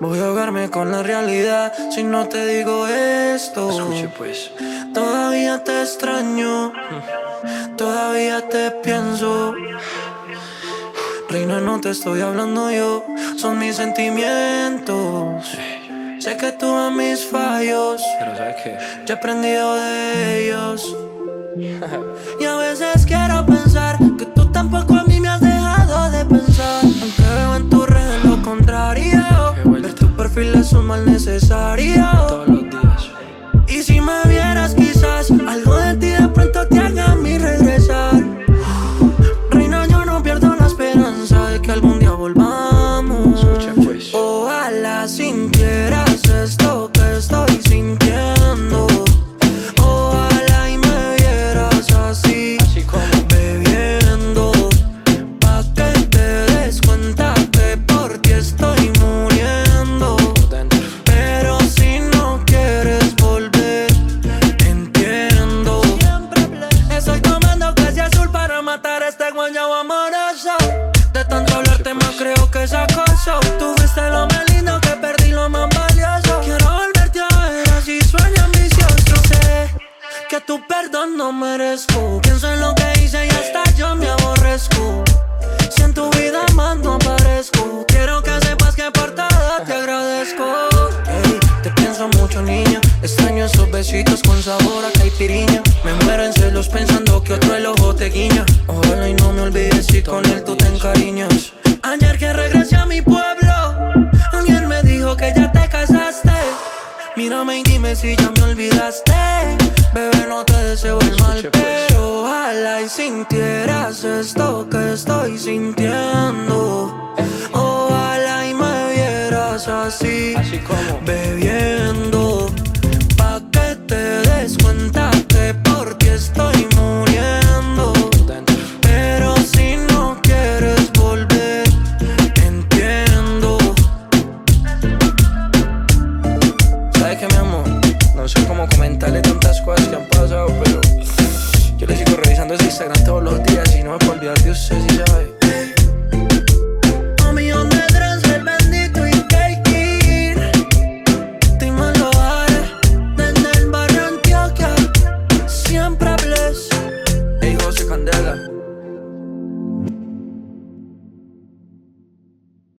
Voy a ahogarme con la realidad si no te digo esto. Escuche pues. Todavía te extraño, todavía te pienso. Reina, no te estoy hablando yo, son mis sentimientos. Sé que tú amas mis fallos, Pero ¿sabes qué? ya he aprendido de ellos. Y a veces quiero pensar que tú tampoco a mí me has dejado de pensar. Aunque veo en tu red lo contrario, ver tu perfil es un mal necesario. Todos los días. Y si me vieras quizás algo de ti de pronto te haga a mí regresar. Reina, yo no pierdo la esperanza de que algún día volvamos. Escucha pues. Ojalá sintieras esto que estoy sintiendo. Ojalá y me vieras así, Así como. bebiendo, pa' que te des cuenta que por ti estoy muriendo. Dentro. Pero si no quieres volver, entiendo. Estoy tomando casi azul para matar este guayabo amoroso. De tanto hablarte más creo que es acoso. Tú fuiste lo más lindo que perdí, lo más valioso. Quiero volverte a ver así, sueño ambicioso. Sé que tu perdón no merezco. Pienso en lo que hice y hasta yo me aborrezco. Si en tu vida más no aparezco, quiero que sepas que por todo te agradezco. Ey, te pienso mucho, niña. Extraño esos besitos con sabor a caipiriña. Me muero en celos pensando que otro el ojo te guiña. Ojalá y no me olvides si con él tú te encariñas. Ayer que regresé a mi pueblo, alguien me dijo que ya te casaste. Mírame y dime si ya me olvidaste. Bebé, no te deseo el mal, pero ojalá y sintieras esto que estoy sintiendo. Ojalá y me vieras así, Así como. bebiendo, pa' que te des cuenta que por ti estoy muriendo. Dentro. Pero si no quieres volver, entiendo. ¿Sabes qué, mi amor? No sé cómo comentarle tantas cosas que han pasado, pero yo le sigo revisando ese Instagram todos los días y no me puedo olvidar de usted, si sabe.